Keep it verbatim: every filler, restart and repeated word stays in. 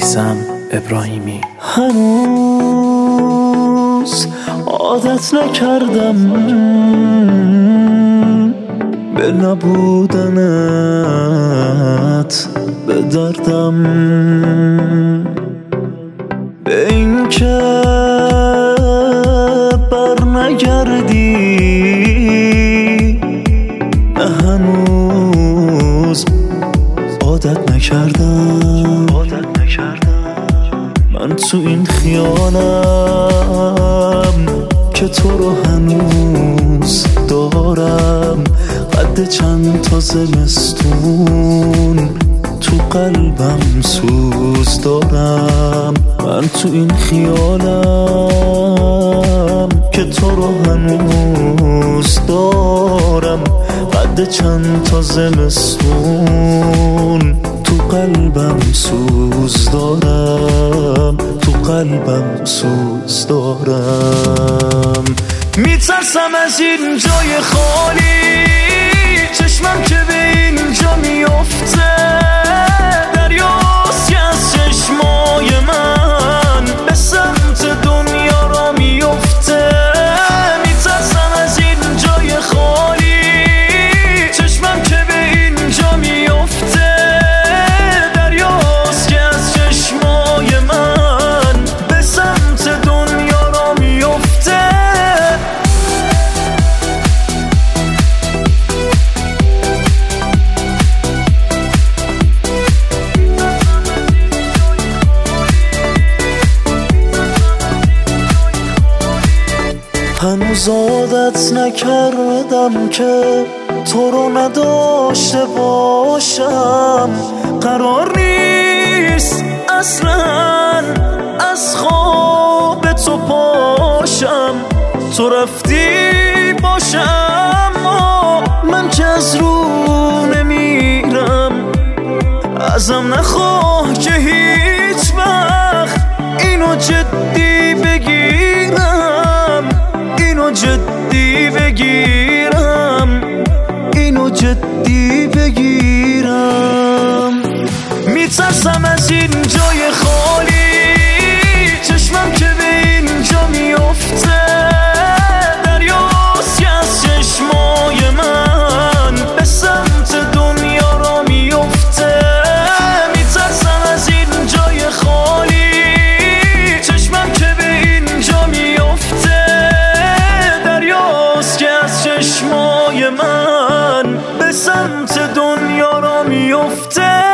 میثم ابراهیمی. هنوز عادت نکردم به نبودنت، به دردم، به این که بر نگردی. نه هنوز عادت نکردم من تو این خیالم که تو رو هنوز دارم. قد چند تا زمستون تو قلبم سوز دارم. من تو این خیالم که تو رو هنوز دارم. قد چند تا زمستون تو قلبم سوز دارم. تو قلبم سوز دارم. میترسم از این جای خالی، چشمم که به اینجا میفته. دریاست که از چشمای من به سمت دنیا را میفته. میترسم از این جای خالی، چشمم که به اینجا میفته. دریاست که از چشمای من به سمت دنیا را میفته. هنوز عادت نکردم که تو رو نداشته باشم. قرار نیست اصلا از خواب تو پاشم. تو رفتی باشم اما من که از رو نمیرم. ازم نخواه که هیچ وقت اینو جدی بگیرم. اینو جدی بگیرم. اینو جدی بگیرم. میترسم از این جای خالی، چشمم که به اینجا میفته. دریاست که از چشمای من به سمت دنیا را میفته. میترسم از این جای خالی، چشمم که به اینجا میفته. دریاست که از چشمای من به سمت دنیا را میفته.